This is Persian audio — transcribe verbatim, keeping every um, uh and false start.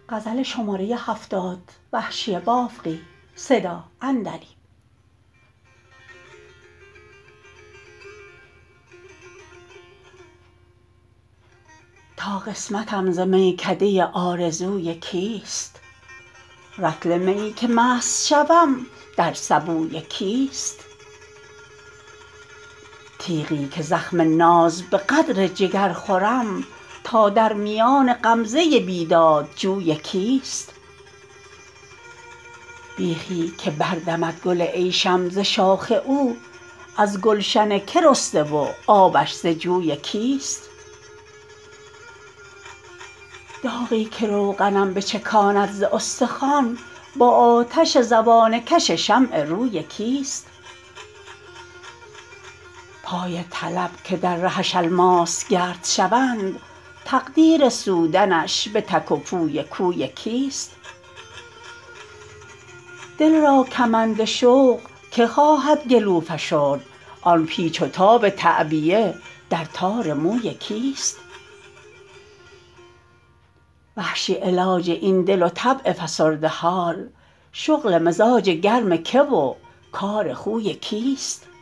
تا قسمتم ز میکده آرزوی کیست؟ رطل میی که مست شوم در سبوی کیست؟ تیغی که زخم ناز به قدر جگر خورم تا در میان غمزه بیدادجوی کیست؟ بیخی که بردمد گل عیشم ز شاخ او از گلشن که رسته و آبش ز جوی کیست؟ داغی که روغنم بچکاند ز استخوان با آتش زبانه کش شمع روی کیست؟ پای طلب که در رهش الماس گرد شوند تقدیر سودنش به تک و پوی کوی کیست؟ دل را کمند شوق که خواهد گلو فشرد آن پیچ و تاب تعبیه در تار موی کیست؟ وحشی علاج این دل و طبع فسرده حال شغل مزاج گرم که و کار خوی کیست؟